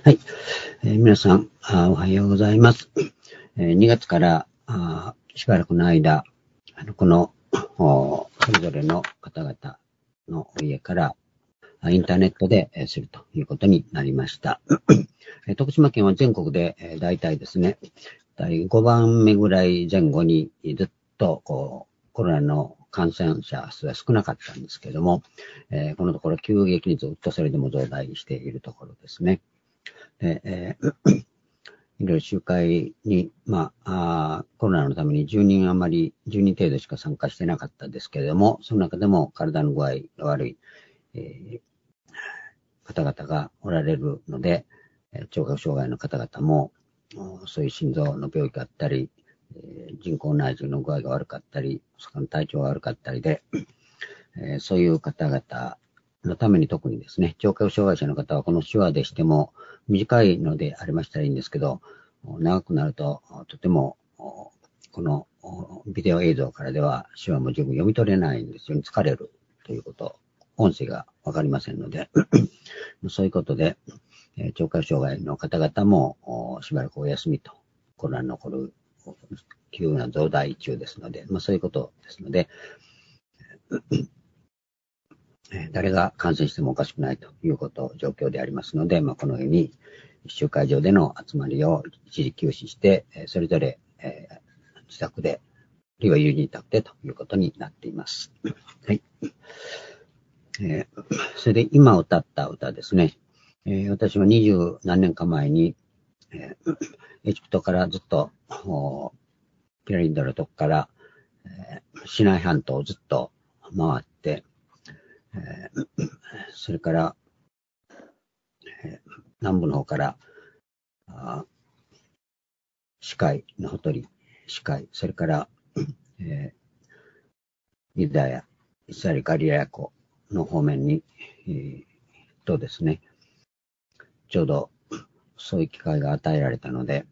はい。皆さんおはようございます。2月からしばらくの間、このそれぞれの方々の家からインターネットでするということになりました。徳島県は全国で大体ですね、第5番目ぐらい前後にずっとコロナの感染者数が少なかったんですけれども、このところ急激にずっとそれでも増大しているところですね。いろいろ集会に、コロナのために10人程度しか参加してなかったですけれども、その中でも体の具合が悪い、方々がおられるので、聴覚障害の方々も、そういう心臓の病気があったり、人工内耳の具合が悪かったり、その体調が悪かったりで、そういう方々のために特にですね、聴覚障害者の方はこの手話でしても短いのでありましたらいいんですけど、長くなるととてもこのビデオ映像からでは手話も十分読み取れないんですよね。疲れるということ、音声がわかりませんので、そういうことで、聴覚障害の方々もしばらくお休みと、コロナに残る急な増大中ですので、そういうことですので、誰が感染してもおかしくないという状況でありますので、このように集会場での集まりを一時休止して、それぞれ自宅で、あるいは友人宅でということになっています。はい。それで今歌った歌ですね。私は20何年か前に、エジプトからずっとピラミッドのとこから、シナイ半島をずっと回って、それから、南部の方から死海のほとり、死海、それから、ユダヤ、イスラエル、ガリラヤ湖の方面に、とですね、ちょうどそういう機会が与えられたので、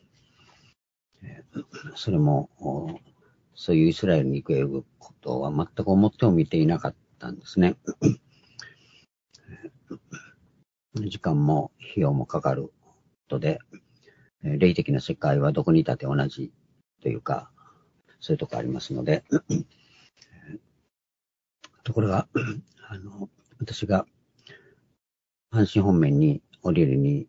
それも、そういうイスラエルに行くことは全く思っても見ていなかったんですね。時間も費用もかかることで、霊的な世界はどこにいたって同じというか、そういうとこありますので、ところが、私が阪神方面に降りるに、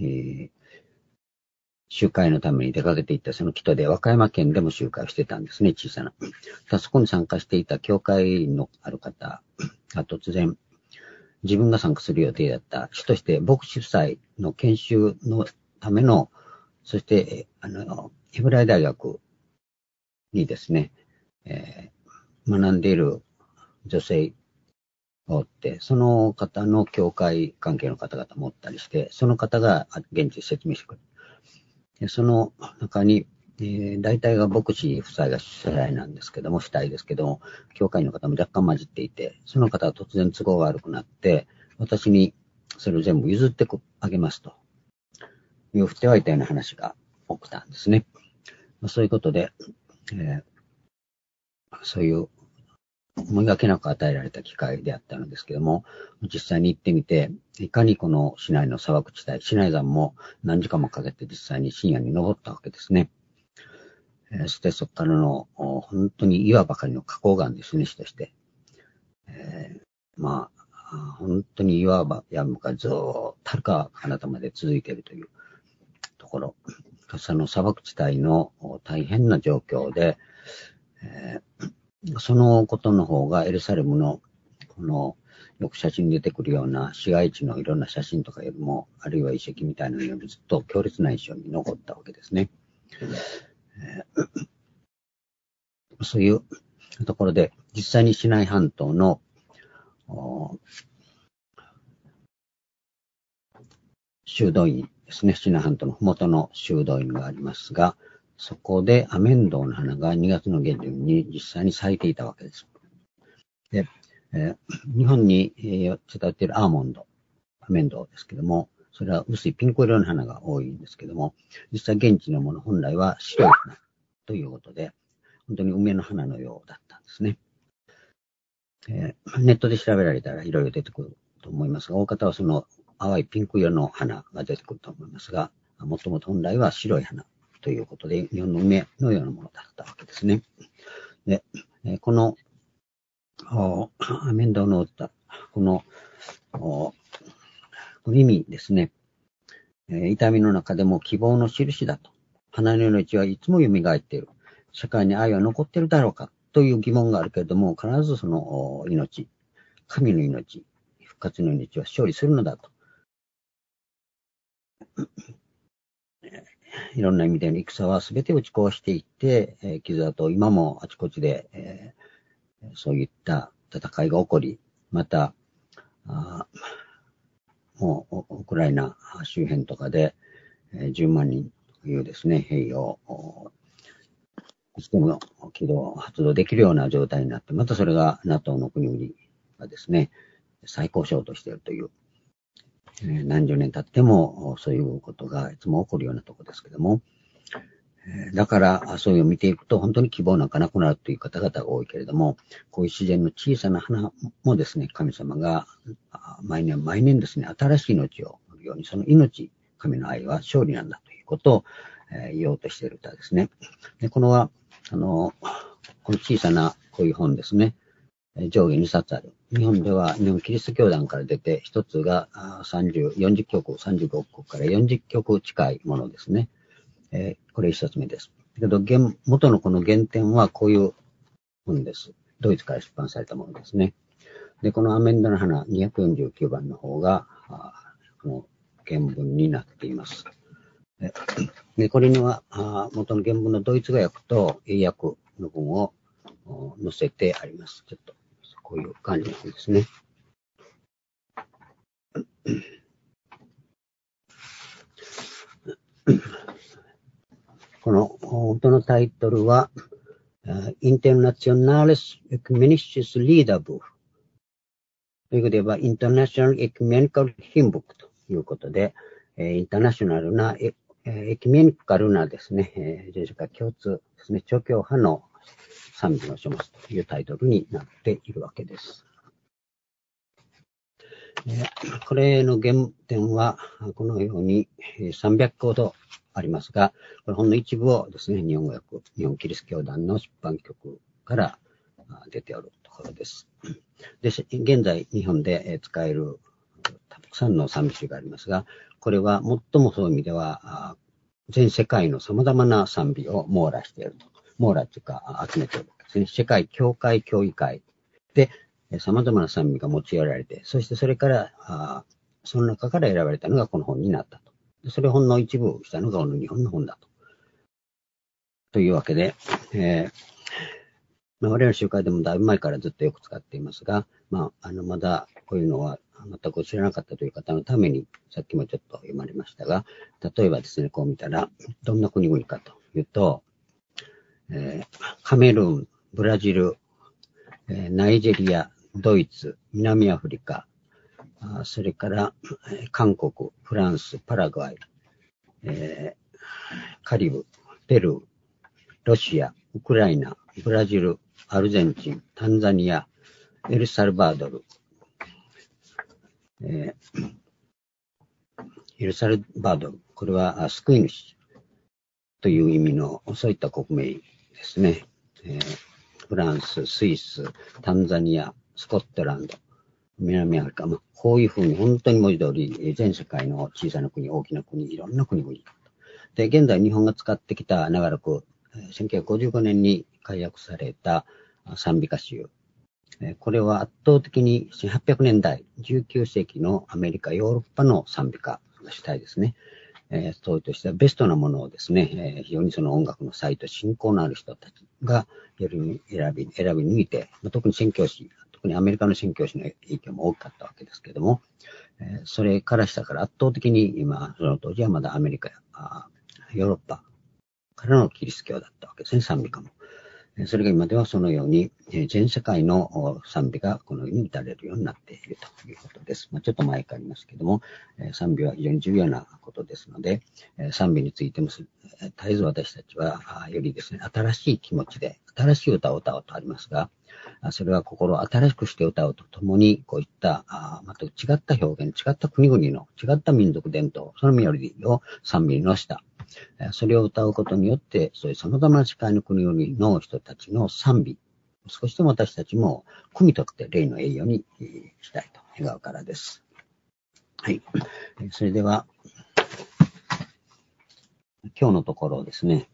集会のために出かけていったその木戸で和歌山県でも集会をしてたんですね、小さな。そこに参加していた教会のある方が突然、自分が参加する予定だった主として牧師夫妻の研修のための、そしてヘブライ大学にですね、学んでいる女性がおって、その方の教会関係の方々もおったりして、その方が現地で説明してくれる。その中に、大体が牧師夫妻が主体なんですけども、主体ですけども、教会の方も若干混じっていて、その方は突然都合が悪くなって、私にそれを全部譲ってあげますという振ってはいたような話が起きたんですね。そういうことで、そういう思いがけなく与えられた機会であったのですけども、実際に行ってみて、いかにこの市内の砂漠地帯、市内山も何時間もかけて実際に深夜に登ったわけですね。そしてそこからの本当に岩ばかりの花崗岩ですね、しとして。本当に岩山がずっとはるか彼方まで続いているというところ。その砂漠地帯の大変な状況で、そのことの方がエルサレムのこのよく写真に出てくるような市街地のいろんな写真とかよりも、あるいは遺跡みたいなのよりずっと強烈な印象に残ったわけですね。そういうところで、実際にシナイ半島の修道院ですね、シナイ半島のふもとの修道院がありますが、そこでアメンドウの花が2月の下旬に実際に咲いていたわけです。で、日本に伝わっているアーモンド、アメンドウですけども、それは薄いピンク色の花が多いんですけども、実際現地のもの本来は白い花ということで、本当に梅の花のようだったんですね。ネットで調べられたらいろいろ出てくると思いますが、大方はその淡いピンク色の花が出てくると思いますが、もともと本来は白い花ということで、日本の梅のようなものだったわけですね。で、この、アメンドの歌、この意味ですね、痛みの中でも希望の印だと。花の命はいつも蘇っている。社会に愛は残っているだろうかという疑問があるけれども、必ずその命、神の命、復活の命は勝利するのだと。いろんな意味での戦は全て打ち壊していって、傷跡、今もあちこちで、そういった戦いが起こり、また、もうウクライナ周辺とかで、10万人というですね、兵を、いつでも発動できるような状態になって、またそれが NATO の国々がですね、再交渉としているという、何十年経ってもそういうことがいつも起こるようなところですけども、だからそういうのを見ていくと本当に希望なんかなくなるという方々が多いけれども、こういう自然の小さな花もですね、神様が毎年ですね、新しい命を送るように、その命、神の愛は勝利なんだということを言おうとしている歌ですね。で、この小さなこういう本ですね、上下2冊ある。日本では日本キリスト教団から出て、一つが40曲、35曲から40曲近いものですね。これ一冊目です。けど、元のこの原点はこういう本です。ドイツから出版されたものですね。で、このアメンドの花249番の方が、この原文になっています。で、これには、元の原文のドイツ語訳と英訳の文を載せてあります。ちょっと、こういう感じの本ですね。この元のタイトルは、Internationales Ecumenisches Liederbuch。ということで言えば、International Ecumenical Hymn Book ということで、インターナショナルなエキュメニカルなですね、全世界共通ですね、超教派の賛美の書物というタイトルになっているわけです。これの原点は、このように300個ほどありますが、これほんの一部をですね、日本語訳、日本キリスト教団の出版局から出ておるところです。で、現在日本で使えるたくさんの賛美集がありますが、これは最もそういう意味では、全世界の様々な賛美を網羅していると。網羅というか集めているわけですね。世界教会協議会で様々な賛美が用いられて、そしてそれから、その中から選ばれたのがこの本になったと。それほんの一部したのがこの日本の本だと。というわけで、我々の集会でもだいぶ前からずっとよく使っていますが、まだこういうのは全く知らなかったという方のために、さっきもちょっと読まれましたが、例えばですね、こう見たら、どんな国々かというと、カメルーン、ブラジル、ナイジェリア、ドイツ、南アフリカ、それから韓国、フランス、パラグアイ、カリブ、ペルー、ロシア、ウクライナ、ブラジル、アルゼンチン、タンザニア、エルサルバドル、エルサルバドル、これは救い主という意味のそういった国名ですね。フランス、スイス、タンザニア、スコットランド、南アフリカ、こういうふうに本当に文字通り全世界の小さな国、大きな国、いろんな国々。で、現在日本が使ってきた長らく1955年に改訳された賛美歌集。これは圧倒的に1800年代、19世紀のアメリカ、ヨーロッパの賛美歌が主体ですね。そうとしてはベストなものをですね、非常にその音楽の才と信仰のある人たちが選び抜いて、特に宣教師、特にアメリカの宣教師の影響も大きかったわけですけれども、それからしたから圧倒的に今、その当時はまだアメリカやヨーロッパからのキリスト教だったわけですね、賛美歌も。それが今ではそのように全世界の賛美がこのように歌れるようになっているということです。ちょっと前からありますけれども、賛美は非常に重要なことですので、賛美についても絶えず私たちはよりですね、新しい気持ちで新しい歌を歌おうとありますが、 それは心を新しくして歌うとともに、こういったまた違った表現、違った国々の違った民族伝統、そのメロディーを賛美に乗せた。それを歌うことによって、そういう様々な世界の国々の人たちの賛美、少しでも私たちも汲み取って霊の栄誉にしたいと願うからです。はい。それでは、今日のところですね。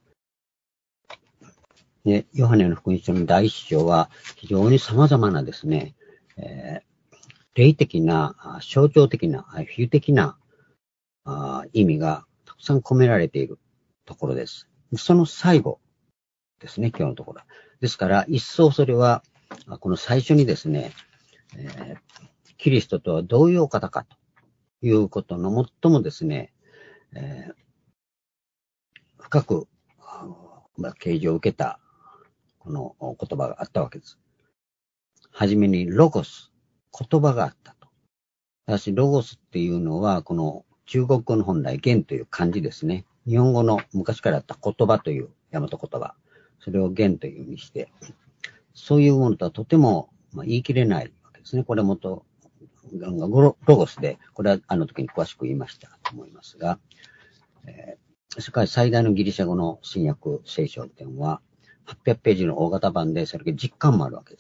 で、ヨハネの福音書の第一章は非常に様々なですね、霊的な、象徴的な、比喩的な意味がたくさん込められているところです。その最後ですね、今日のところ。ですから、一層それは、この最初にですね、キリストとはどういうお方かということの最もですね、深く啓示を受けたこの言葉があったわけです。はじめにロゴス、言葉があったと。私、ロゴスっていうのは、この中国語の本来、言という漢字ですね。日本語の昔からあった言葉という大和言葉。それを言というふうにして、そういうものとはとても言い切れないわけですね。これもと、ロゴスで、これはあの時に詳しく言いましたと思いますが、世界最大のギリシャ語の新約聖書というのは、800ページの大型版で、それから実感もあるわけです。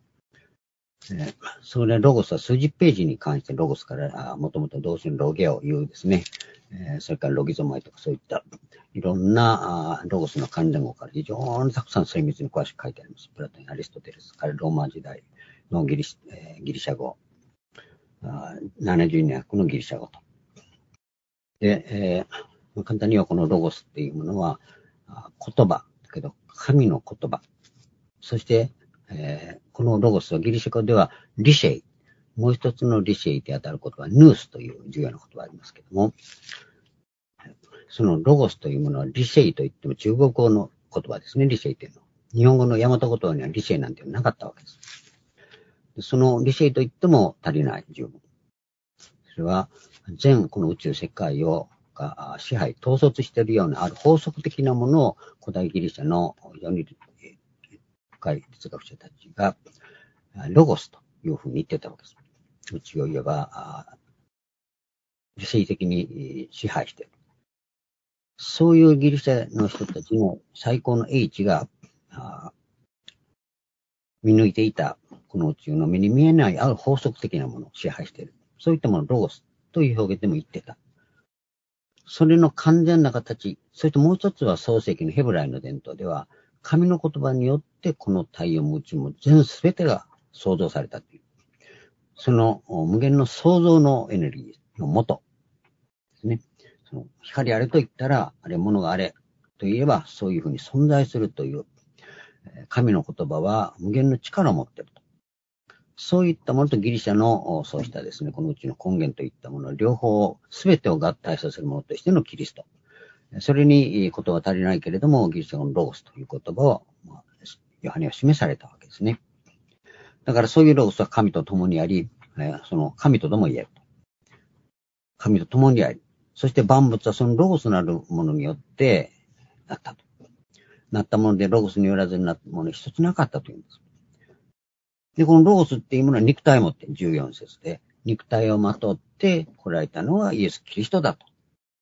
それロゴスは数十ページに関してロゴスからもともと動詞のロゲを言うですね。それからロギゾマイとかそういったいろんなロゴスの関連語から非常にたくさん精密に詳しく書いてあります。プラトン、アリストテレス、からローマ時代のギリシャ語、70年のギリシャ語と。で、簡単にはこのロゴスっていうものは言葉だけど神の言葉。そしてこのロゴスはギリシャ語ではリシェイ。もう一つのリシェイで当たる言葉はヌースという重要な言葉がありますけども、そのロゴスというものはリシェイといっても中国語の言葉ですね、リシェイというのは。日本語の大和言葉にはリシェイなんてなかったわけです。そのリシェイといっても足りない、十分。それは全この宇宙世界を支配、統率しているようなある法則的なものを古代ギリシャの非常に深い哲学者たちがロゴスというふうに言ってたわけです。宇宙を言えば理性的に支配している。そういうギリシャの人たちの最高の英知が見抜いていたこの宇宙の目に見えないある法則的なものを支配している。そういったものをロゴスという表現でも言ってた。それの完全な形、そしてもう一つは創世記のヘブライの伝統では、神の言葉によってこの太陽も宇宙も全てが創造されたという。その無限の創造のエネルギーの元ですね。その光あれと言ったら、あれ物があれと言えば、そういうふうに存在するという、神の言葉は無限の力を持っていると。そういったものとギリシャのそうしたですね、このうちの根源といったもの、両方、すべてを合体させるものとしてのキリスト。それにことは足りないけれども、ギリシャ語のロゴスという言葉を、ヨハネは示されたわけですね。だからそういうロゴスは神と共にあり、その神ととも言えると。神と共にあり、そして万物はそのロゴスなるものによってなったと。なったものでロゴスによらずになったもの一つなかったというんです。で、このロゴスっていうものは肉体を持って14節で、肉体をまとって来られたのはイエス・キリストだと。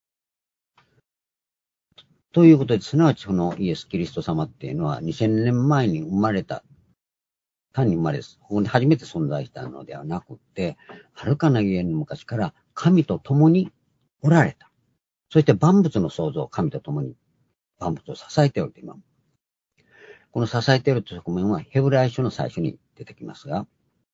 ということで、すなわちこのイエス・キリスト様っていうのは2000年前に生まれた、単に生まれです。ここで初めて存在したのではなくて、はるかなゆえの昔から神と共におられた。そして万物の創造、神と共に万物を支えておると今も。この支えているという側面はヘブライ書の最初に出てきますが、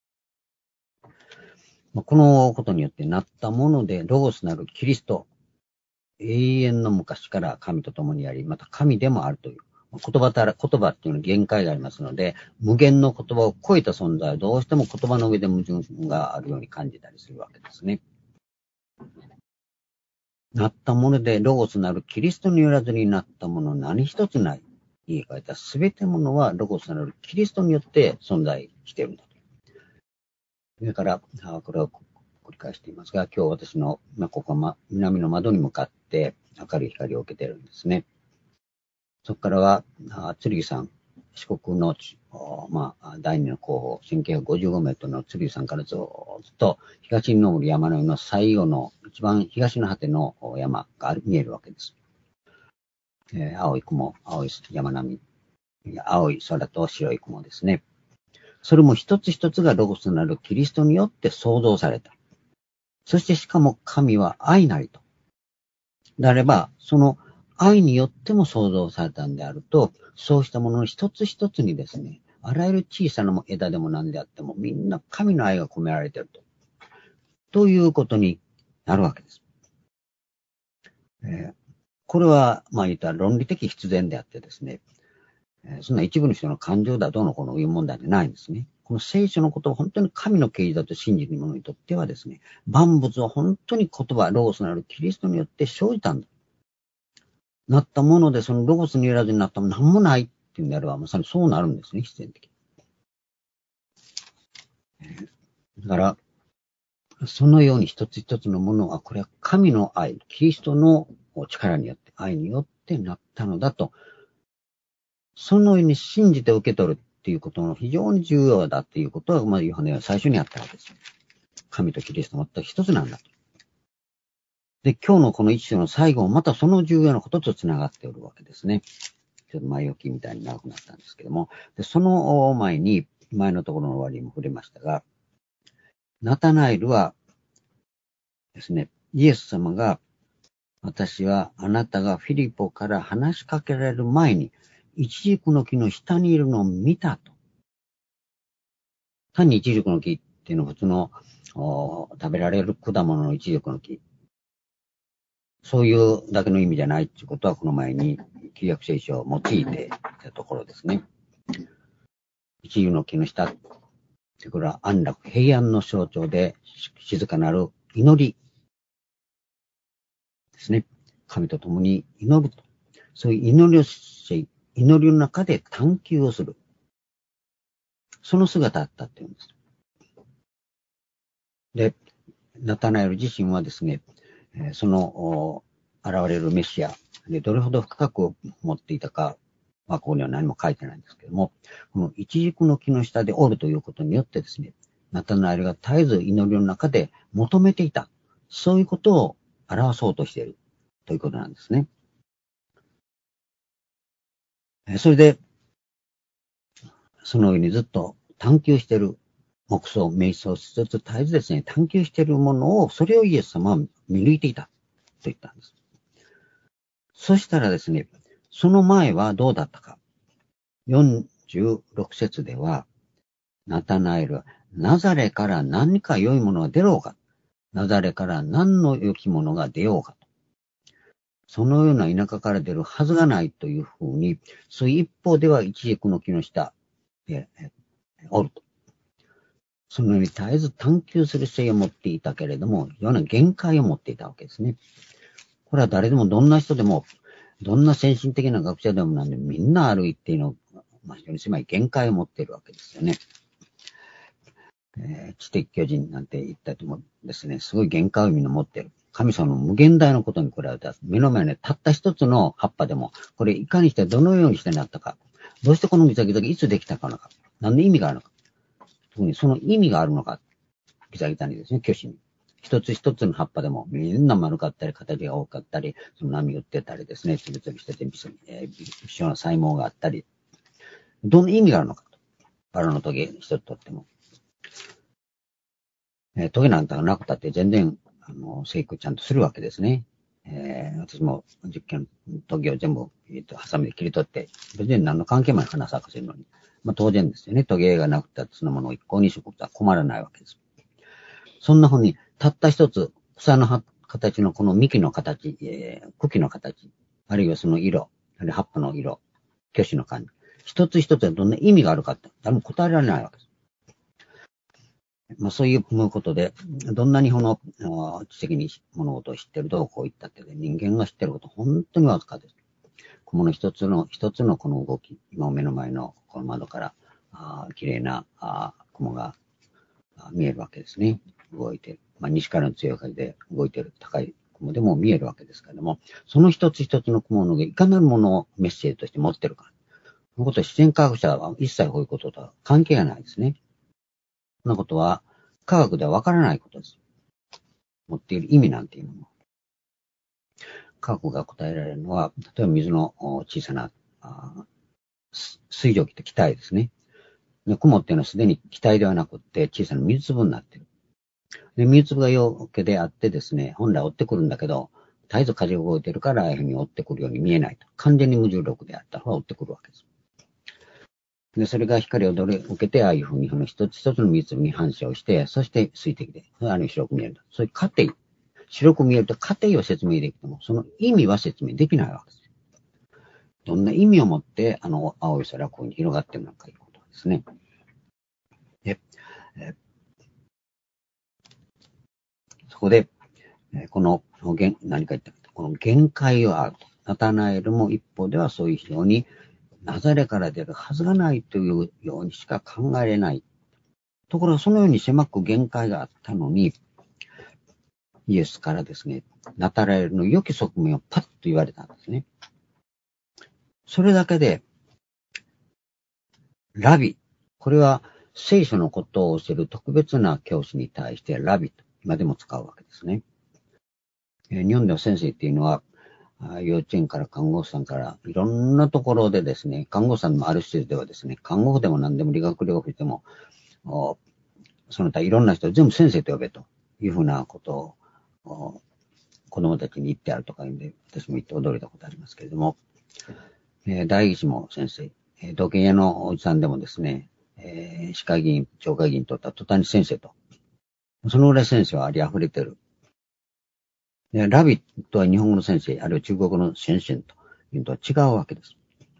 このことによってなったもので、ロゴスなるキリスト、永遠の昔から神と共にあり、また神でもあるという。言葉っていうのは限界がありますので、無限の言葉を超えた存在はどうしても言葉の上で矛盾があるように感じたりするわけですね。なったもので、ロゴスなるキリストによらずになったもの何一つない。言い換えたすべてものはロゴスなるキリストによって存在しているんだと。それから、これを繰り返していますが、今日私の、ここは南の窓に向かって明るい光を受けているんですね。そこからは、剣さん、四国の第二の候補、1955メートルの鶴居山からずっと東に登る山の上の最後の一番東の果ての山が見えるわけです。青い雲、青い山並み、青い空と白い雲ですね。それも一つ一つがロゴスなるキリストによって創造された。そしてしかも神は愛なりと。であれば、その愛によっても創造されたんであると、そうしたものの一つ一つにですね、あらゆる小さな枝でも何であっても、みんな神の愛が込められているということになるわけです。これは、言ったら論理的必然であってですね、そんな一部の人の感情だどうのこうのいう問題でないんですね。この聖書のことを本当に神の啓示だと信じる者にとってはですね、万物は本当に言葉、ロゴスなるキリストによって生じたんだ。なったもので、そのロゴスによらずになったもの何もないっていうんであれば、まさにそうなるんですね、必然的に。だから、そのように一つ一つのものは、これは神の愛、キリストの力によって、愛によってなったのだと、そのように信じて受け取るっていうことの非常に重要だっていうことは、ヨハネは最初にやったわけです。神とキリストは全く一つなんだと。で、今日のこの一章の最後もまたその重要なことと繋がっておるわけですね。ちょっと前置きみたいに長くなったんですけども、でその前に、前のところの終わりにも触れましたが、ナタナエルはですね、イエス様が、私はあなたがフィリポから話しかけられる前に、イチジクの木の下にいるのを見たと。単にイチジクの木っていうのは普通の食べられる果物のイチジクの木。そういうだけの意味じゃないっていうことは、この前に旧約聖書を用いていたところですね。イチジクの木の下。これは安楽、平安の象徴で、静かなる祈りですね。神と共に祈ると。そういう祈りをし、祈りの中で探求をする。その姿だったっていうんです。で、ナタナエル自身はですね、その現れるメシアでどれほど深く持っていたか、ここには何も書いてないんですけども、このイチジクの木の下でおるということによってですね、ナタナエルが絶えず祈りの中で求めていた。そういうことを表そうとしているということなんですね。それで、そのようにずっと探求している、黙想、瞑想しつつ絶えずですね、探求しているものを、それをイエス様は見抜いていたと言ったんです。そしたらですね、その前はどうだったか。46節では、ナタナエルは、ナザレから何か良いものが出ろうか。ナザレから何の良きものが出ようかと。そのような田舎から出るはずがないというふうに、そういう一方ではイチジクの木の下でおると。そのように絶えず探求する姿勢を持っていたけれども、ような限界を持っていたわけですね。これは誰でもどんな人でも、どんな先進的な学者でもなんでみんなある一定の、非常に狭い限界を持っているわけですよね。知的巨人なんて言ったともですね、すごい限界をみんな持っている。神様の無限大のことに比べたら、目の前にたった一つの葉っぱでも、これいかにしてどのようにしてなったか、どうしてこのギザギザがいつできたかのか、何の意味があるのか、特にその意味があるのか、ギザギザにですね、巨子に。一つ一つの葉っぱでもみんな丸かったり、形が多かったり、その波打ってたりですね、つぶつぶしてて、微小な細胞があったり、どんな意味があるのかと。バラのトゲ一つとっても。トゲなんかがなくたって全然、生育ちゃんとするわけですね。私も実験のトゲを全部、ハサミで切り取って、別に何の関係もない花咲かせるのに。当然ですよね。トゲがなくたってそのものを一向に植物は困らないわけです。そんな風に、たった一つ、草の形のこの幹の形、茎の形、あるいはその色、あるいは葉っぱの色、巨子の感じ。一つ一つはどんな意味があるかって、誰も答えられないわけです。そういうことで、どんなに知的に物事を知ってるとこういったって、人間が知ってること本当にわずかです。この一つのこの動き、今目の前のこの窓から、綺麗な雲が見えるわけですね。動いている。西からの強い風で動いている高い雲でも見えるわけですけれども、その一つ一つの雲のいかなるものをメッセージとして持っているか。 そのことは自然科学者は一切こういうこととは関係がないですね。そのことは科学ではわからないことです。持っている意味なんていうのも。科学が答えられるのは、例えば水の小さな水蒸気って気体ですね。で雲っていうのはすでに気体ではなくって小さな水粒になっている。で、水粒が陽気であってですね、本来追ってくるんだけど、絶えず風が動いてるから、ああいうふうに追ってくるように見えないと。完全に無重力であった方が追ってくるわけです。で、それが光を受けて、ああいうふうに一つ一つの水粒に反射をして、そして水滴で、白く見えると。そういう過程、白く見えると過程を説明できても、その意味は説明できないわけです。どんな意味を持って、青い空がこういうふうに広がっているのかということですね。で、そこで、この何か言ったか、この限界はあると。ナタナエルも一方ではそういう非常にナザレから出るはずがないというようにしか考えれない。ところがそのように狭く限界があったのに、イエスからですね、ナタナエルの良き側面をパッと言われたんですね。それだけで、ラビ。これは聖書のことを教える特別な教師に対してラビと今でも使うわけですね。日本では先生っていうのは、幼稚園から看護師さんからいろんなところでですね、看護師さんのある施設ではですね、看護婦でも何でも理学療法士でも、その他いろんな人を全部先生と呼べというふうなことを子供たちに言ってあるとか言うんで、私も言って驚いたことありますけれども、代議士も先生、土建屋のおじさんでもですね、市会議員、町会議員とった途端に先生と。そのぐらい先生はあり溢れてる。ラビとは日本語の先生、あるいは中国語の先生というのとは違うわけです。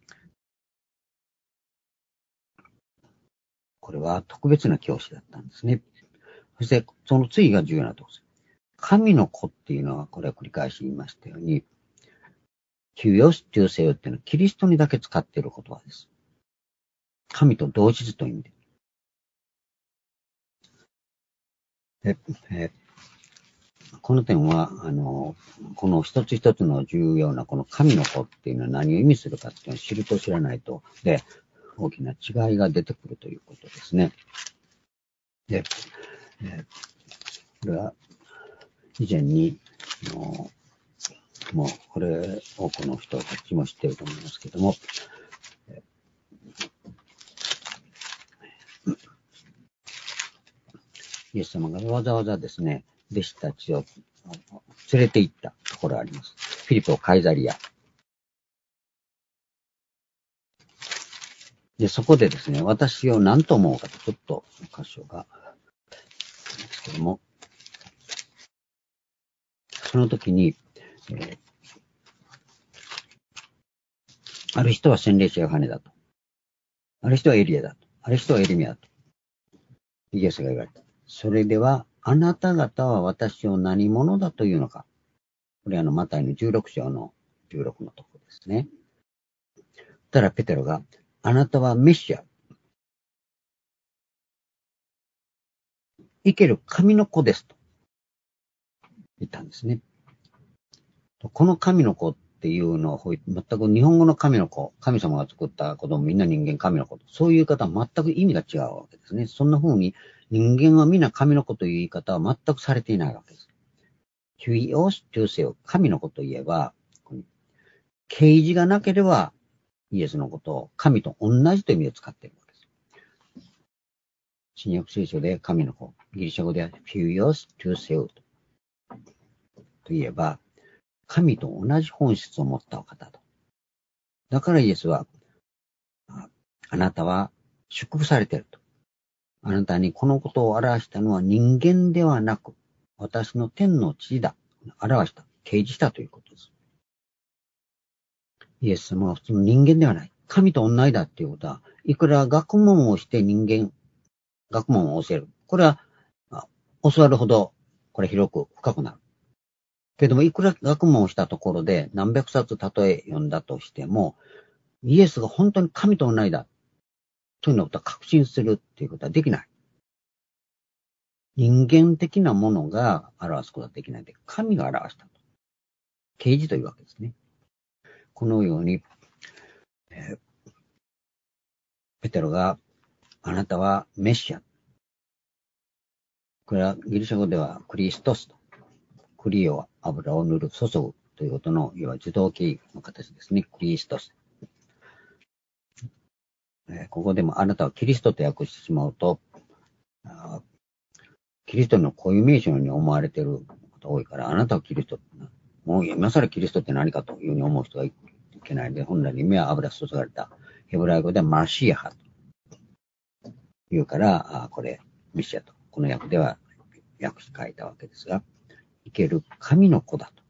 これは特別な教師だったんですね。そして、その次が重要なところです。神の子っていうのは、これは繰り返し言いましたように、キュオス中世っていうのはキリストにだけ使っている言葉です。神と同質という意味で。この点は、この一つ一つの重要なこの神の子っていうのは何を意味するかっていうのを知ると知らないとで、大きな違いが出てくるということですね。で、これは以前に、もうこれ多くの人たちも知っていると思いますけども、イエス様がわざわざですね、弟子たちを連れて行ったところがあります。フィリポ・カイザリア。で、そこでですね、私を何と思うかと、ちょっと箇所が、ですけども、その時に、ある人は洗礼者ヨハネだと。ある人はエリアだと。ある人はエリミアだと。イエスが言われた。それでは、あなた方は私を何者だというのか。これマタイの16章の16のところですね。たらペテロが、あなたはメシア。生ける神の子ですと言ったんですね。この神の子っていうのを全く日本語の神の子、神様が作った子供みんな人間神の子、そういう言い方は全く意味が違うわけですね。そんな風に人間はみんな神の子という言い方は全くされていないわけです。ヒュイオス中世を神の子といえば、啓示がなければイエスのことを神と同じという意味で使っているわけです。新約聖書で神の子、ギリシャ語ではヒュイオス中世といえば、神と同じ本質を持ったお方と。だからイエスは、あなたは祝福されていると。あなたにこのことを表したのは人間ではなく、私の天の父だ。表した、啓示したということです。イエス様は普通の人間ではない。神と同じだっていうことは、いくら学問をして学問を教える。これは、教わるほど、これ広く深くなる。けども、いくら学問をしたところで何百冊例え読んだとしても、イエスが本当に神と同じだというのを確信するっていうことはできない。人間的なものが表すことはできないで、神が表したと。啓示というわけですね。このように、 ペテロが、あなたはメシア。これはギリシャ語ではクリストスと。クリオは油を塗る、注ぐということの、いわゆる受動形の形ですね。クリストス。ここでもあなたはキリストと訳してしまうと、キリストの固有名詞のように思われていることが多いから、あなたはキリスト。もう今更キリストって何かというふうに思う人がいけないので、本来の意味は油注がれた。ヘブライ語ではマシアハというから、これ、メシアと。この訳では訳して書いたわけですが、生ける神の子だと。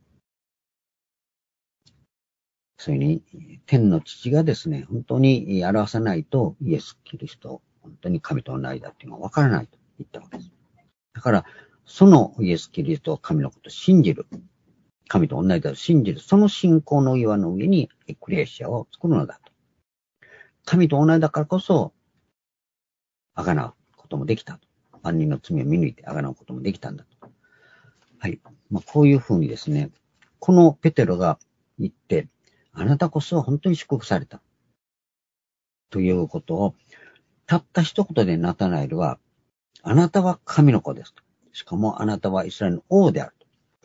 それに、天の父がですね、本当に表さないとイエス・キリスト、本当に神と同じだっていうのは分からないと言ったわけです。だから、そのイエス・キリストを神のことを信じる。神と同じだと信じる。その信仰の岩の上にエクレシアを作るのだと。神と同じだからこそ、贖うこともできたと。万人の罪を見抜いて贖うこともできたんだと。はい。こういうふうにですね、このペテロが言って、あなたこそ本当に祝福された。ということを、たった一言でナタナエルは、あなたは神の子ですと。しかもあなたはイスラエルの王である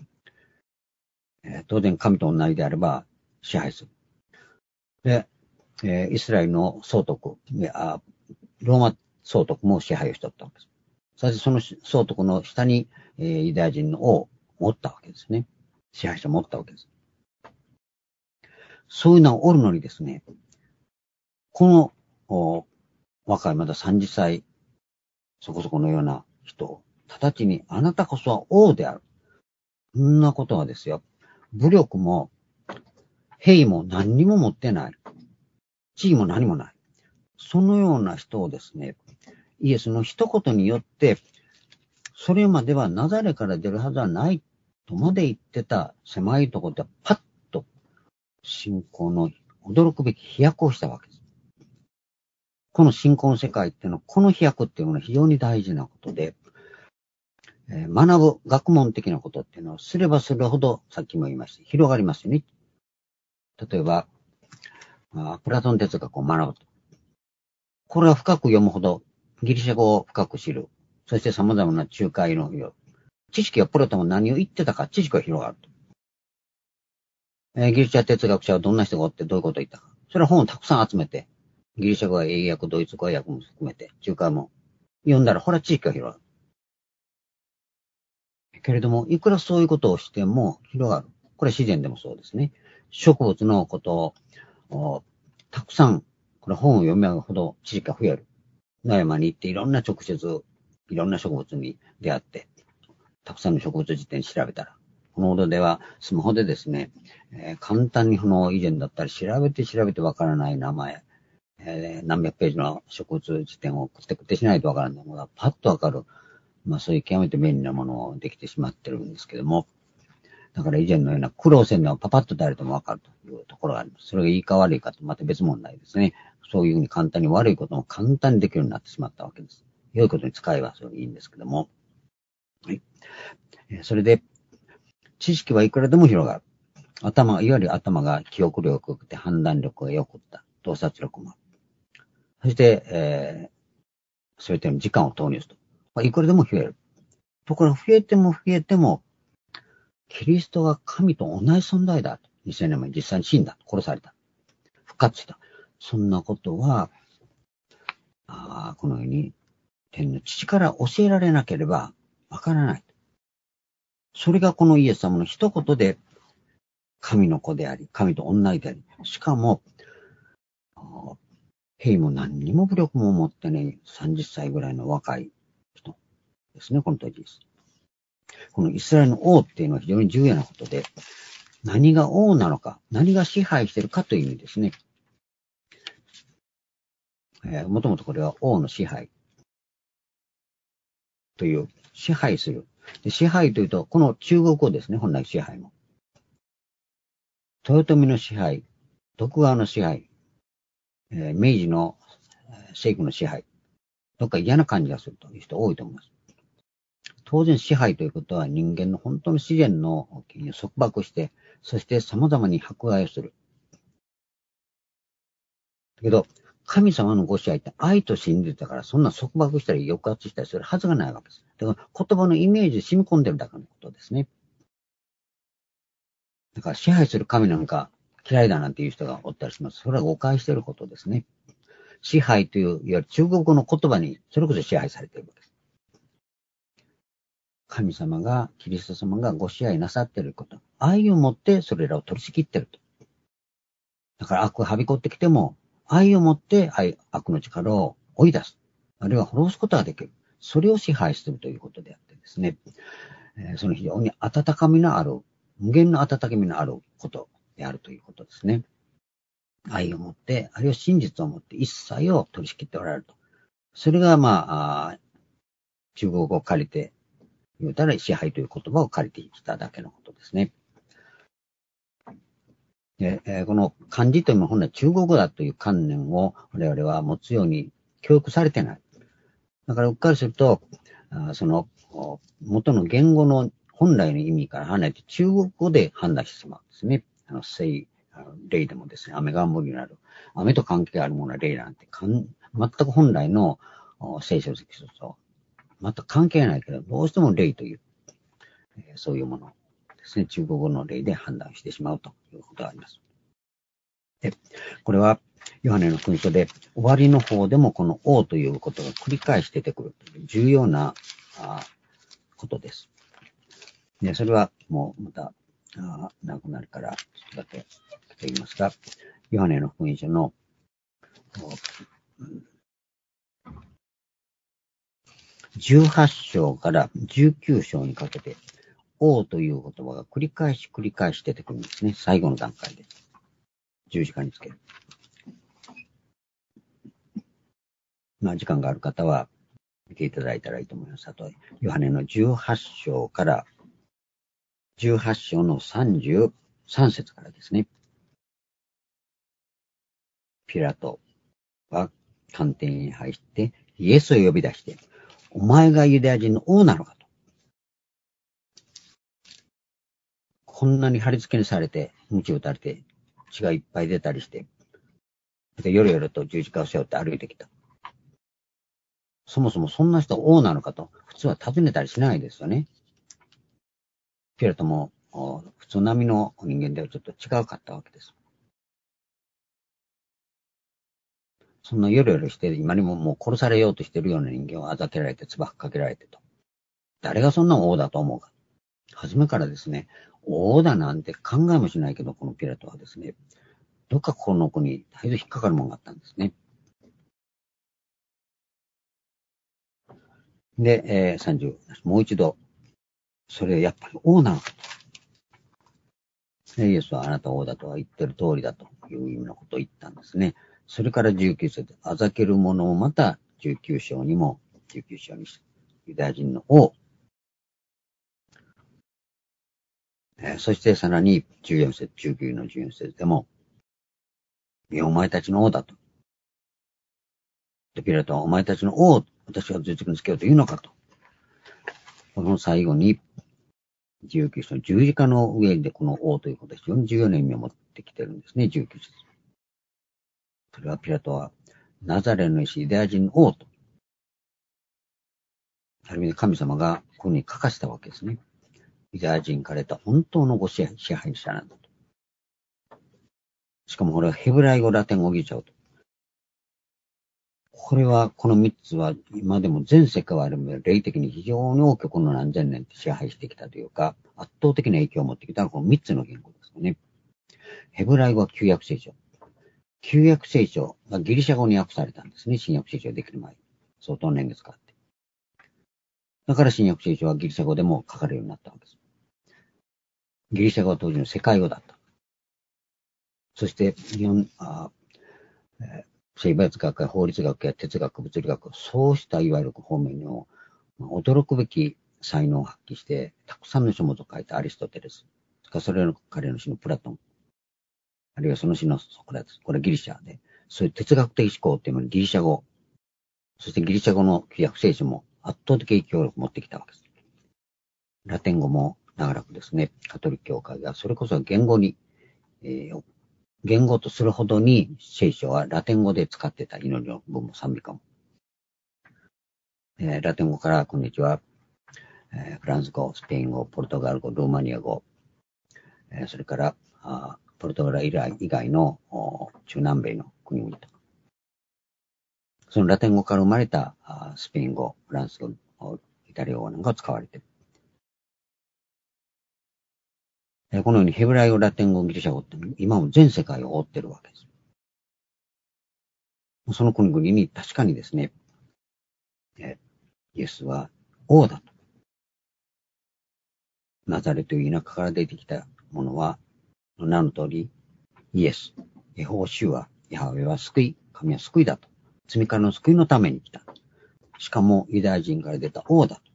と。当然神と同じであれば支配する。で、イスラエルの総督、ローマ総督も支配をしとったわけです。そしてその総督の下に、ユダヤ人の王を持ったわけですね。支配者を持ったわけです。そういうのがおるのにですね、この若いまだ30歳そこそこのような人を直ちにあなたこそは王である。そんなことはですよ、武力も兵も何にも持ってない。地位も何もない。そのような人をですね、イエスの一言によって、それまではナザレから出るはずはないとまで言ってた狭いところでパッと信仰の驚くべき飛躍をしたわけです。この信仰の世界っていうのは、この飛躍っていうのは非常に大事なことで、学ぶ学問的なことっていうのはすればするほど、さっきも言いました、広がりますよね。例えば、プラトン哲学を学ぶと。これは深く読むほど、ギリシャ語を深く知る。そして様々な仲介の知識はプラトンは何を言ってたか、知識が広がると。ギリシャ哲学者はどんな人がおってどういうことを言ったか。それは本をたくさん集めて、ギリシャ語は英訳、ドイツ語訳も含めて、仲介も読んだら、これは知識が広がる。けれども、いくらそういうことをしても広がる。これは自然でもそうですね。植物のことを、たくさん、これ本を読み上げるほど知識が増える。野山に行っていろんな直接、いろんな植物に出会って、たくさんの植物辞典調べたら、このほどではスマホでですね、簡単にこの以前だったり調べてわからない名前、何百ページの植物辞典をくってしないとわからないものがパッとわかる。そういう極めて便利なものをできてしまってるんですけども、だから以前のような苦労せんのはパパッと誰でもわかるというところがあります。それがいいか悪いかとまた別問題ですね。そういうふうに簡単に悪いことも簡単にできるようになってしまったわけです。良いことに使えばそれでいいんですけども。はい。それで、知識はいくらでも広がる。いわゆる頭が記憶力が良くて判断力が良くった。洞察力も。そして、そういった時間を投入すると。いくらでも増える。ところが増えても、キリストが神と同じ存在だと。2000年前に実際に死んだ。殺された。復活した。そんなことは、このように天の父から教えられなければわからない。それがこのイエス様の一言で神の子であり、神と同じであり、しかも、兵も何にも武力も持ってね、30歳ぐらいの若い人ですね、この当時です。このイスラエルの王っていうのは非常に重要なことで、何が王なのか、何が支配しているかという意味ですね。もともとこれは王の支配という支配する。で支配というと、この中国語ですね、本来支配も。豊臣の支配、徳川の支配、明治の政府の支配、どっか嫌な感じがするという人多いと思います。当然支配ということは人間の本当の自然の権威を束縛して、そして様々に迫害をする。だけど、 神様のご支配って愛と真実だから、そんな束縛したり抑圧したりするはずがないわけです。だから言葉のイメージ染み込んでるだけのことですね。だから支配する神なんか嫌いだなんていう人がおったりします。それは誤解していることですね。支配という、いわゆる中国語の言葉に、それこそ支配されているわけです。神様が、キリスト様がご支配なさっていること。愛を持ってそれらを取り仕切っていると。だから悪がはびこってきても、愛を持って悪の力を追い出す。あるいは滅ぼすことができる。それを支配するということであってですね。その非常に温かみのある、無限の温かみのあることであるということですね。愛を持って、あるいは真実を持って一切を取り仕切っておられると。それが中国語を借りて、言うたら支配という言葉を借りてきただけのことですね。でこの漢字というのは本来中国語だという観念を我々は持つように教育されてない。だからうっかりすると、その元の言語の本来の意味から離れて中国語で判断してしまうんですね。霊でもですね、雨が無理になる。雨と関係あるものは霊なんて全く本来の聖書的と全く関係ないけど、どうしても霊という、そういうものですね、中国語の霊で判断してしまうということがあります。で、これはヨハネの福音書で終わりの方でもこの王ということが繰り返し出てくるという重要なことです。で、それはもうまた長くなるからちょっとだけ言いますが、ヨハネの福音書の18章から19章にかけて、王という言葉が繰り返し出てくるんですね。最後の段階で。十字架につける。時間がある方は見ていただいたらいいと思います。あと、ヨハネの18章から18章の33節からですね。ピラトは官邸に入ってイエスを呼び出して、お前がユダヤ人の王なのかと。こんなに貼り付けにされて、鞭打たれて、血がいっぱい出たりして、よろよろと十字架を背負って歩いてきた。そもそもそんな人王なのかと、普通は尋ねたりしないですよね。ピラトも普通並みの人間ではちょっと違うかったわけです。そんなよろよろして、今にももう殺されようとしているような人間をあざけられて、唾かけられてと。誰がそんな王だと思うか。初めからですね、王だなんて考えもしないけど、このピラトはですね、どっかこの子にだいぶ引っかかるものがあったんですね。で、30、もう一度、それやっぱり王なのかと。イエスはあなた王だとは言ってる通りだという意味のことを言ったんですね。それから19節、あざける者をまた19章にして、ユダヤ人の王。そしてさらに14節、19の14節でも、お前たちの王だと。で、ピラトはお前たちの王、私が十字架につけようというのかと。この最後に、19章の十字架の上でこの王ということで非常に重要な意味を持ってきてるんですね、19節。それはピラトは、ナザレの医師、ユダヤ人の王と。ある意味で神様がここに書かせたわけですね。ユダヤ人から得た本当のご支配者なんだと。しかもこれはヘブライ語、ラテン語、ギリシャ語と。これは、この3つは今でも全世界は霊的に非常に多くこの何千年って支配してきたというか、圧倒的な影響を持ってきたのはこの3つの言語ですよね。ヘブライ語は旧約聖書。旧約聖書がギリシャ語に訳されたんですね。新約聖書ができる前に。相当年月かかって。だから新約聖書はギリシャ語でも書かれるようになったわけです。ギリシャ語は当時の世界語だった。そして、生物学や法律学や哲学、物理学、そうしたいわゆる方面を驚くべき才能を発揮して、たくさんの書物を書いたアリストテレス、それの彼の詩のプラトン、あるいはその詩のソクラテス、これはギリシャで、そういう哲学的思考っていうのにギリシャ語、そしてギリシャ語の旧約聖書も圧倒的影響力を持ってきたわけです。ラテン語も長らくですね、カトリック教会がそれこそ言語に、 言語とするほどに聖書はラテン語で使ってた祈りの文も賛美歌も。ラテン語からこんにちは、フランス語、スペイン語、ポルトガル語、ルーマニア語、それからポルトガル以外の中南米の国々とか、そのラテン語から生まれたスペイン語、フランス語、イタリア語なんかが使われている。このようにヘブライ語、ラテン語、ギリシャ語って今も全世界を覆っているわけです。その国々に確かにですね、イエスは王だと。ナザレという田舎から出てきたものは、名の通り、イエス、耶和主は、ヤハウェは救い、神は救いだと。罪からの救いのために来た。しかもユダヤ人から出た王だと。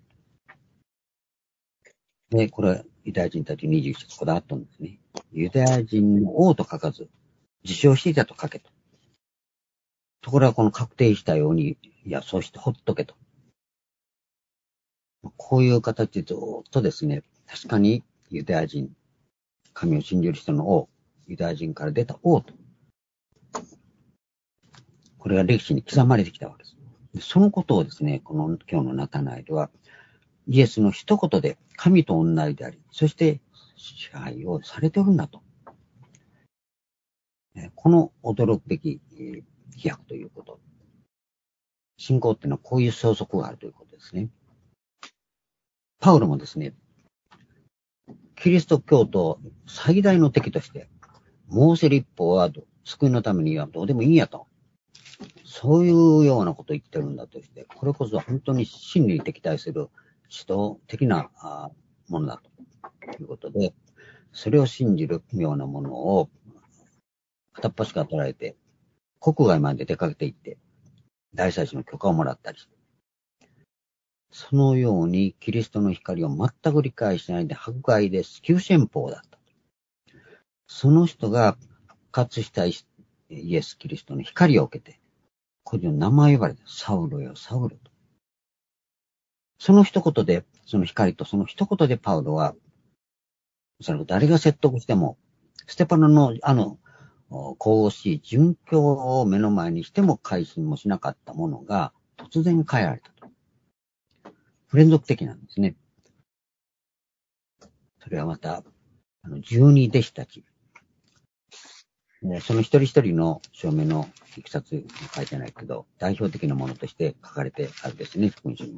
で、これはユダヤ人たち21節こだわったんですね。ユダヤ人の王と書かず、自称していたと書けと。ところがこの確定したように、いや、そうしてほっとけと。こういう形でずっとですね、確かにユダヤ人、神を信じる人の王、ユダヤ人から出た王と。これが歴史に刻まれてきたわけです。でそのことをですね、今日のナタナエルは、イエスの一言で神と同じであり、そして支配をされているんだと。この驚くべき飛躍ということ。信仰っていうのはこういう相続があるということですね。パウロもですね、キリスト教徒最大の敵として、モーセ立法は救いのためにはどうでもいいんやと。そういうようなことを言ってるんだとして、これこそ本当に真理に敵対する指導的なものだということで、それを信じるようなものを片っ端から捉えて、国外まで出かけていって、大祭司の許可をもらったりして、そのようにキリストの光を全く理解しないで迫害です。急先鋒だった。その人が復活したイエス・キリストの光を受けて、これの名前を呼ばれて、サウロよ、サウロと。その一言で、その光とその一言でパウロは、おそらく誰が説得しても、ステパノの神々しい殉教を目の前にしても改心もしなかったものが、突然変えられたと。不連続的なんですね。それはまた、12弟子たち。その一人一人の証明のいきさつに書いてないけど、代表的なものとして書かれてあるですね、福音書にも。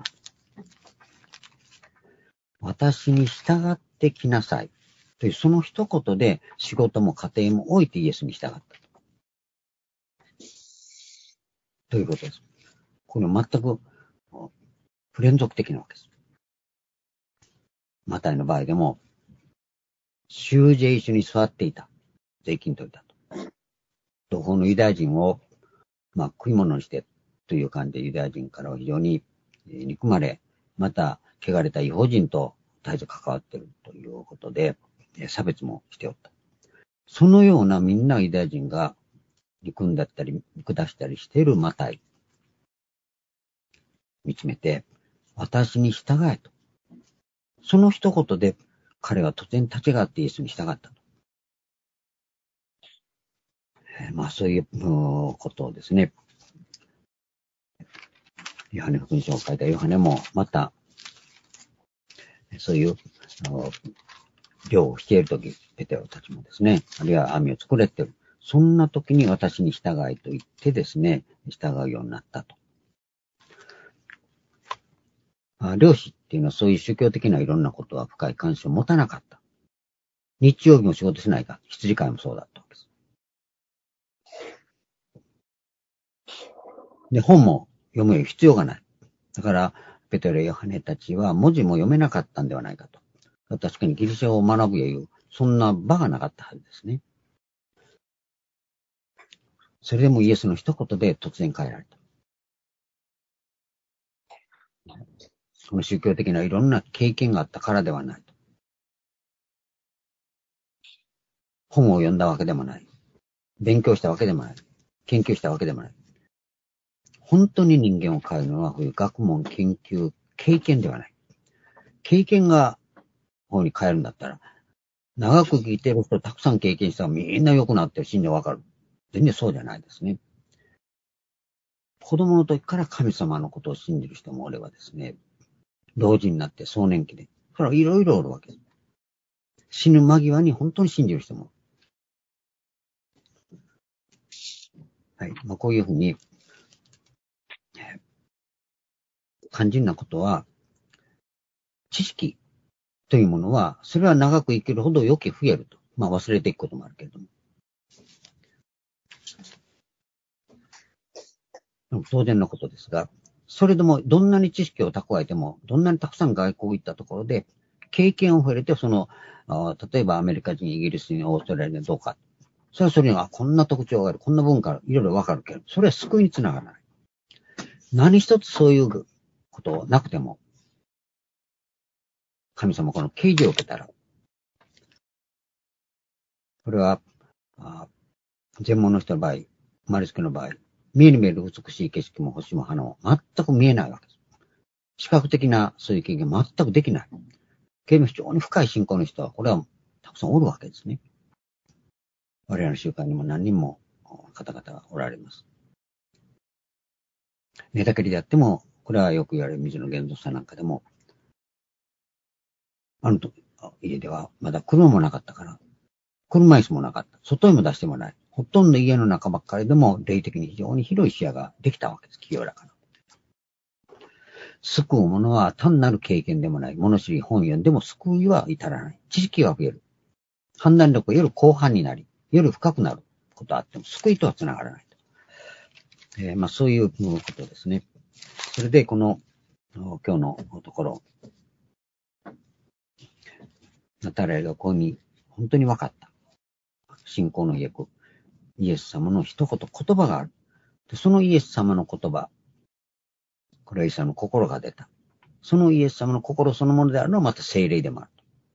私に従ってきなさい。という、その一言で仕事も家庭も置いてイエスに従った。ということです。これは全く不連続的なわけです。マタイの場合でも、習字一緒に座っていた。税金取りだと。同胞のユダヤ人を、食い物にしてという感じでユダヤ人からは非常に憎まれ、また、汚れた違法人と絶えず関わっているということで、差別もしておった。そのようなみんなユダヤ人が憎んだったり、見下したりしているマタイ。見つめて、私に従えと。その一言で彼は突然立ち上がってイエスに従ったと。そういうことをですね、ヨハネ福音書を書いたヨハネもまた、そういう漁をしているとき、ペテロたちもですね、あるいは網を作れってる。そんな時に私に従いと言ってですね、従うようになったと。漁師っていうのはそういう宗教的ないろんなことは深い関心を持たなかった。日曜日も仕事しないか、羊飼いもそうだったわけです。で、本も読む必要がない。だから、ペテロやヨハネたちは文字も読めなかったんではないかと。確かにギリシャを学ぶという、そんな場がなかったはずですね。それでもイエスの一言で突然変えられた。この宗教的ないろんな経験があったからではないと。本を読んだわけでもない。勉強したわけでもない。研究したわけでもない。本当に人間を変えるのは、こういう学問、研究、経験ではない。経験が方に変えるんだったら、 長く聞いてる人、たくさん経験したらみんな良くなって死んでわかる。全然そうじゃないですね。子供の時から神様のことを信じる人もおればですね、老人になって壮年期で、それはいろいろおるわけです。死ぬ間際に本当に信じる人も。はい。こういうふうに、肝心なことは、知識というものは、それは長く生きるほど余計増えると。忘れていくこともあるけれども。当然のことですが、それでもどんなに知識を蓄えても、どんなにたくさん外国行ったところで、経験を触れて、例えばアメリカ人、イギリス人、オーストラリアでどうか。それにはこんな特徴がある、こんな文化がある、いろいろわかるけど、それは救いにつながらない。何一つそういうことなくても、神様この啓示を受けたら、これは、全盲の人の場合、生まれつきの場合、見える美しい景色も星も花も全く見えないわけです。視覚的なそういう経験が全くできない。経験非常に深い信仰の人は、これはたくさんおるわけですね。我々の習慣にも何人も方々がおられます。寝たきりであっても、これはよく言われる水野源三さんなんかでも、家ではまだ車もなかったから、車椅子もなかった。外へも出してもない。ほとんど家の中ばっかりでも、霊的に非常に広い視野ができたわけです。清らかな。救うものは単なる経験でもない。物知り本読んでも救いは至らない。知識は増える。判断力がより広範になり、より深くなることはあっても、救いとはつながらないと。そういうことですね。それで、今日のところ、ナタレがこういうふうに本当に分かった。信仰のイエス様の一言、言葉がある。でそのイエス様の言葉、これはイエス様の心が出た。そのイエス様の心そのものであるのはまた聖霊でもある。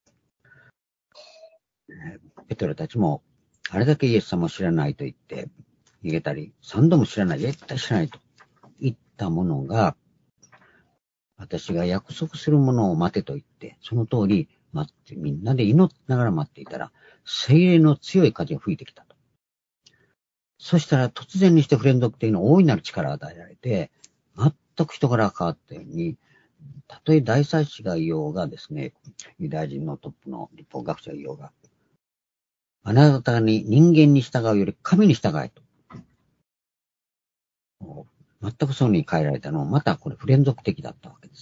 ペトロたちも、あれだけイエス様を知らないと言って、逃げたり、三度も知らない、絶対知らないと言ったものが、私が約束するものを待てと言って、その通り待って、みんなで祈りながら待っていたら、聖霊の強い風が吹いてきたと。そしたら突然にしてフレンド的な大いなる力を与えられて、全く人柄が変わったように、たとえ大祭司が言おうがですね、ユダヤ人のトップの立法学者が言おうが、あなたに人間に従うより神に従えと。全くそうに変えられたのは、またこれ不連続的だったわけです。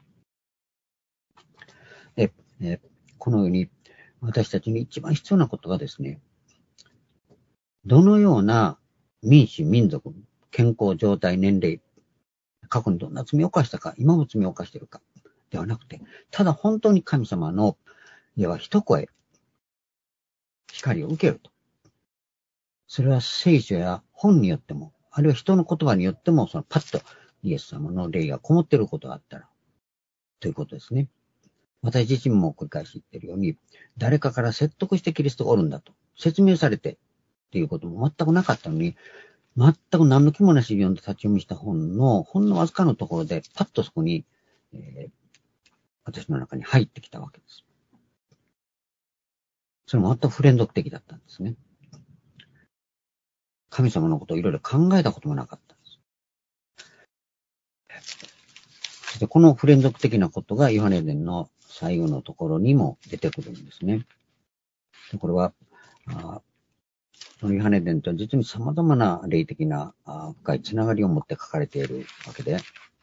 で、このように私たちに一番必要なことがですね、どのような民主、民族、健康状態、年齢、過去にどんな罪を犯したか、今も罪を犯しているか、ではなくて、ただ本当に神様の、いわば一声、光を受けると。それは聖書や本によっても、あるいは人の言葉によっても、パッとイエス様の霊がこもっていることがあったら、ということですね。私自身も繰り返し言っているように、誰かから説得してキリストがおるんだと、説明されて、っていうことも全くなかったのに、全く何の気もなし読んで立ち読みした本の、ほんのわずかのところで、パッとそこに、私の中に入ってきたわけです。それも全く不連続的だったんですね。神様のことをいろいろ考えたこともなかったんです。そしてこの不連続的なことがヨハネ伝の最後のところにも出てくるんですね。でこれは、そのヨハネ伝とは実に様々な霊的な深いつながりを持って書かれているわけで、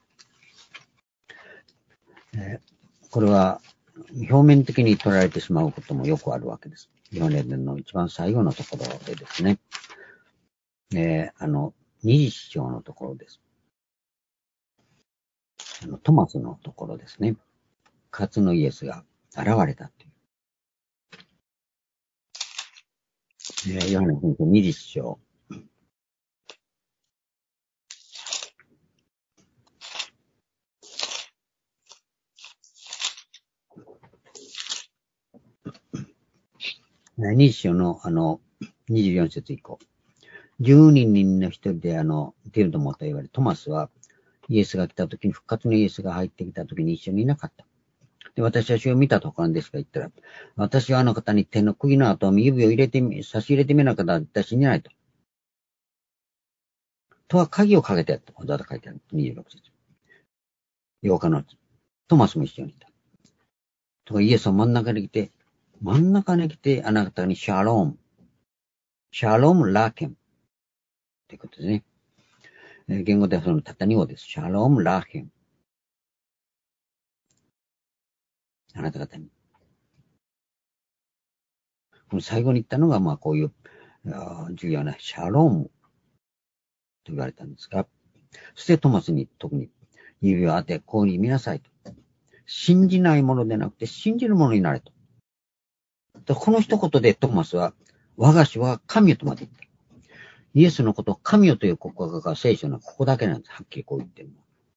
これは表面的に取られてしまうこともよくあるわけです。ヨハネ伝の一番最後のところでですね、20章のところです。トマスのところですね。初のイエスが現れたという。ヨハネ伝20章。20章の24節以降。12人の一人でディルドモと言われるトマスは、イエスが来た時に、復活のイエスが入ってきた時に一緒にいなかった。 で、私は主を見たと他ですか言ったら、私はあの方に手の釘の後を指を差し入れてみなかったら絶対信じないと。とは鍵をかけてやった。わざわざ書いてある。26節。8日のうち。トマスも一緒にいた。とかイエスを真ん中に来て、あなたにシャローム。シャロームラーケン。ってことですね。言語ではそのたった2語です。シャロームラーケン。あなた方に。この最後に言ったのが、こういう重要なシャロームと言われたんですが、そしてトマスに特に指を当て、こうに見なさいと。信じないものでなくて信じるものになれと。この一言でトマスは、我が主は神よとまで言った。イエスのことを神よという告白が聖書のここだけなんです。はっきりこう言ってる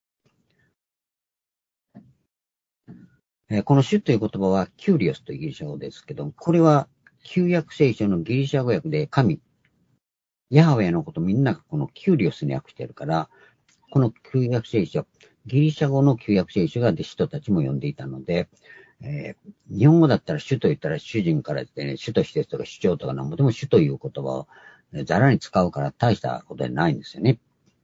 の。この主という言葉はキュリオスというギリシャ語ですけど、これは旧約聖書のギリシャ語訳で神、ヤハウェのことみんながこのキュリオスに訳してるから、この旧約聖書、ギリシャ語の旧約聖書が人たちも読んでいたので、日本語だったら主と言ったら主人から言ってね、主としてとか主張とかなんもでも主という言葉をざらに使うから大したことはないんですよね。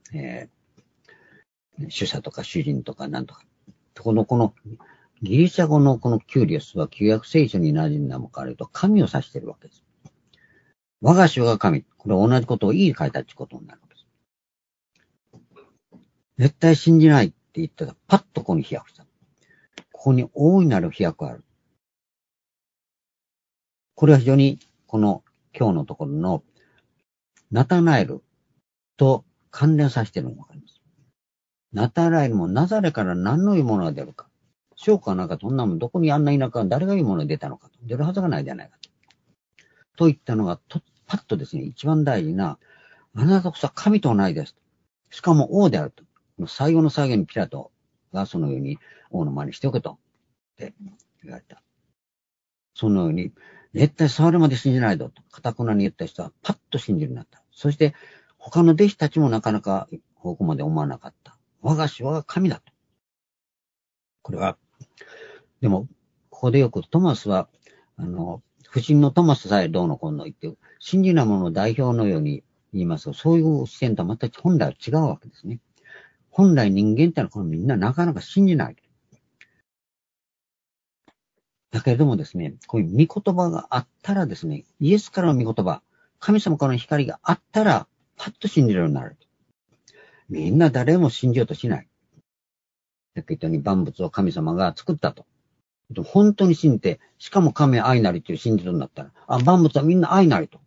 主者とか主人とかなんとか。このギリシャ語のこのキュリオスは旧約聖書に馴染んだもから言うと神を指しているわけです。我が主が神。これは同じことを言い換えたってことになるわけです。絶対信じないって言ったらパッとここに飛躍した。ここに大いなる飛躍がある。これは非常にこの今日のところのナタナエルと関連させているのがわかります。ナタナエルもナザレから何のいいものが出るか。証拠はなんかそんなもんどこにあんな田舎誰がいいものが出たのかと。出るはずがないじゃないかと。と言ったのがパッとですね、一番大事な、あなたこそは神と同じですと。しかも王であると。最後の最後にピラトがそのように王の前にしておけと。って言われた。そのように、絶対触るまで信じないぞと、堅くなに言った人はパッと信じるようになった。そして、他の弟子たちもなかなかここまで思わなかった。我が主は神だと。これは、でも、ここでよくトマスは、不信のトマスさえどうのこうの言って、信じないものの代表のように言いますが、そういう視点とはまた本来は違うわけですね。本来人間ってのはこのみんななかなか信じない。だけれどもですね、こういう御言葉があったらですね、イエスからの御言葉、神様からの光があったら、パッと信じるようになる。みんな誰も信じようとしない。さっき言ったように万物を神様が作ったと。本当に信じて、しかも神は愛なりっていう信じるんだったら、万物はみんな愛なりと。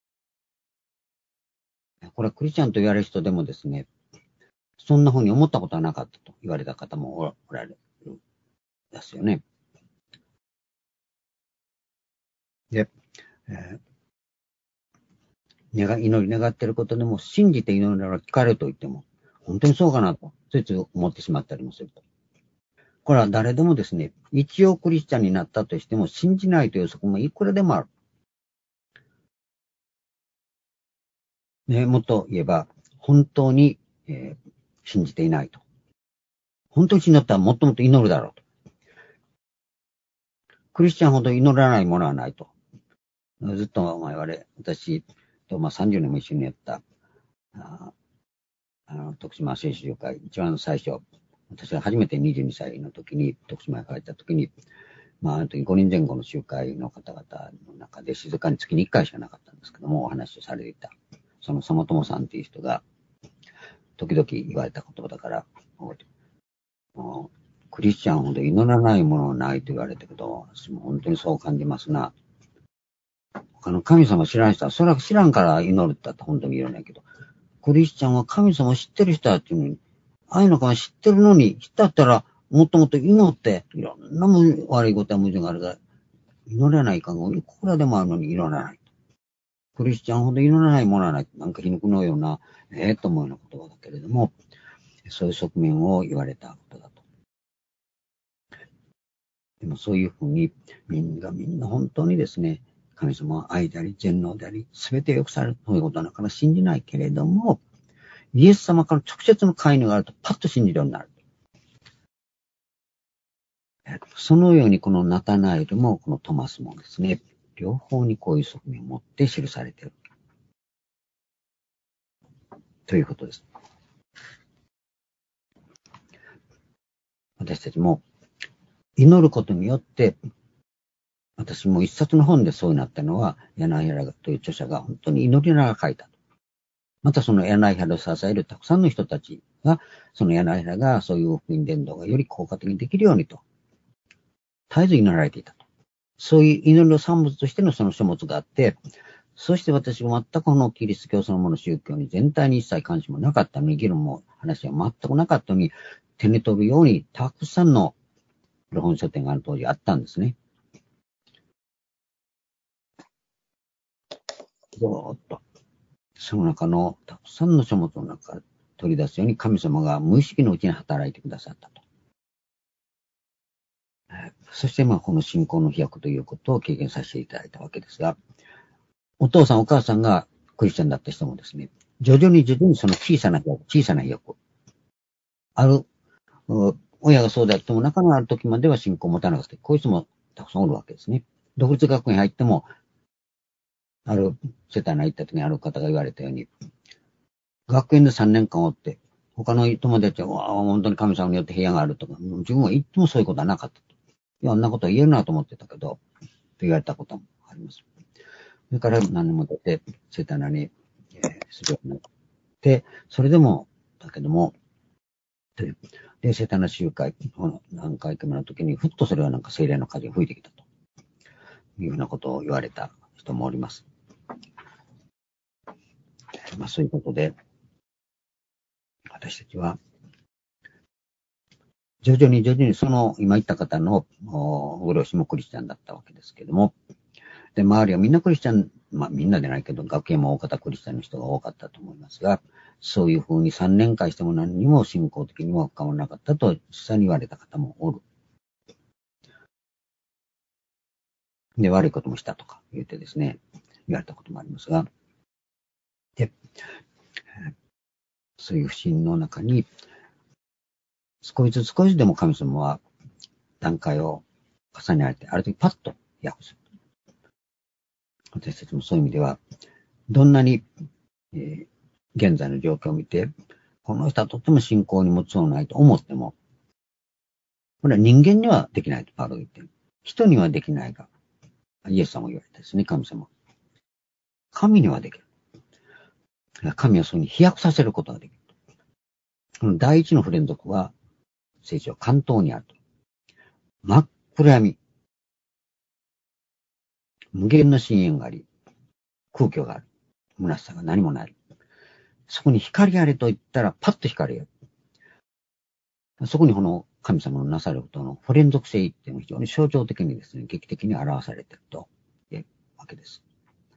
これはクリスチャンと言われる人でもですね、そんな風に思ったことはなかったと言われた方もおられるんですよね。で、祈り願っていることでも信じて祈りながら聞かれると言っても、本当にそうかなと、ついつい思ってしまったりもすると。これは誰でもですね、一応クリスチャンになったとしても信じないという側面がいくらでもある。ね、もっと言えば、本当に、信じていないと。本当に信じったらもっともっと祈るだろうと。クリスチャンほど祈らないものはないと。ずっと私と30年も一緒にやった、徳島聖書会、一番最初、私が初めて22歳の時に徳島へ帰った時に、あの時5人前後の集会の方々の中で静かに月に1回しかなかったんですけども、お話をされていた。その友さんっていう人が、時々言われた言葉だから、クリスチャンほど祈らないものはないと言われたけど、私も本当にそう感じますな。神様知らん人は、それは知らんから祈るって言ったら本当に言えないけど、クリスチャンは神様を知ってる人だっていうのに、ああいうのか知ってるのに、知ったったら、もっともっと祈って、いろんな悪いことは矛盾があるから、祈らないかがいくらでもあるのに祈らない。クリスチャンほど祈らないものはない。なんか皮肉のような、と思うような言葉だけれども、そういう側面を言われたことだと。でもそういうふうに、みんな本当にですね、神様は愛であり、全能であり、すべてよくされるということだから信じないけれども、イエス様から直接の介入があるとパッと信じるようになる。 そのようにこのナタナエルもこのトマスもですね、両方にこういう側面を持って記されている。ということです。私たちも祈ることによって、私も一冊の本でそうなったのは、柳原という著者が本当に祈りながら書いた。またその柳原を支えるたくさんの人たちが、その柳原がそういう福音伝道がより効果的にできるようにと、絶えず祈られていたと。そういう祈りの産物としてのその書物があって、そして私も全くこのキリスト教そのもの宗教に全体に一切関心もなかったのに、議論も話は全くなかったのに、手に取るようにたくさんの本書店がある当時あったんですね。ずーっと。その中のたくさんの書物の中から取り出すように神様が無意識のうちに働いてくださったと。そしてこの信仰の飛躍ということを経験させていただいたわけですが、お父さんお母さんがクリスチャンだった人もですね、徐々にその小さな飛躍、ある、親がそうであっても中のある時までは信仰を持たなくて、こういう人もたくさんおるわけですね。独立学校に入っても、ある世帯に行った時にある方が言われたように、学園で3年間おって、他の友達は、本当に神様によって部屋があるとか、自分は言ってもそういうことはなかったと。いや、あんなことは言えるなと思ってたけど、と言われたこともあります。それから何年も経って、世帯に、するようになって、それでも、だけども、で、世帯の集会、何回か目の時に、ふっとそれは精霊の風が吹いてきたというようなことを言われた人もおります。そういうことで、私たちは、徐々にその、今言った方のご両親もクリスチャンだったわけですけども、で、周りはみんなクリスチャン、みんなでないけど、学園も大方クリスチャンの人が多かったと思いますが、そういうふうに3年間しても何にも信仰的にも変わらなかったと実際に言われた方もおる。で、悪いこともしたとか言ってですね、言われたこともありますが、で、そういう不信の中に、少しずつでも神様は段階を重ねられて、ある時パッと訳する。私たちもそういう意味では、どんなに、現在の状況を見て、この人はとっても信仰に持つそうないと思っても、これは人間にはできないとパウロが言ってる。人にはできないが、イエス様も言われたですね、神様。神にはできる。神はそれに飛躍させることができる。この第一の不連続は、聖書は関東にあると。真っ暗闇。無限の深淵があり、空虚がある。虚しさが何もない。そこに光あれと言ったら、パッと光がある。そこにこの神様のなさることの不連続性っていうのが非常に象徴的にですね、劇的に表されているというわけです。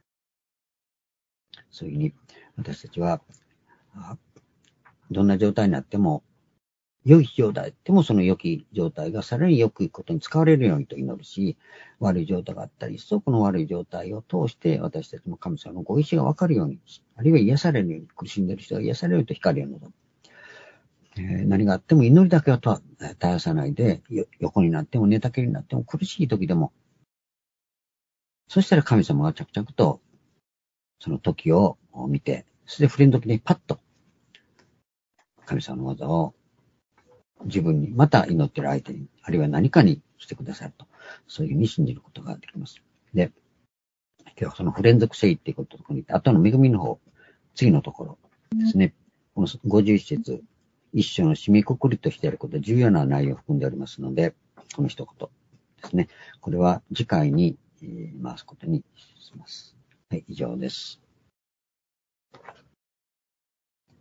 そういうふうに、私たちは、どんな状態になっても、良い状態でもその良き状態がさらに良くことに使われるようにと祈るし、悪い状態があったり、そこの悪い状態を通して私たちも神様のご意志がわかるように、あるいは癒されるように、苦しんでいる人が癒されると光を望む。何があっても祈りだけは絶やさないで、横になっても寝たきりになっても苦しい時でも、そしたら神様が着々とその時を見て、そして不倫時にパッと神様の技を自分に、また祈っている相手に、あるいは何かにしてくださると、そういうふうに信じることができます。で、今日はその不連続性っていうこととに、後の恵みの方、次のところですね。この51節、一章の締めくくりとしてやること、重要な内容を含んでおりますので、この一言ですね。これは次回に回すことにします。はい、以上です。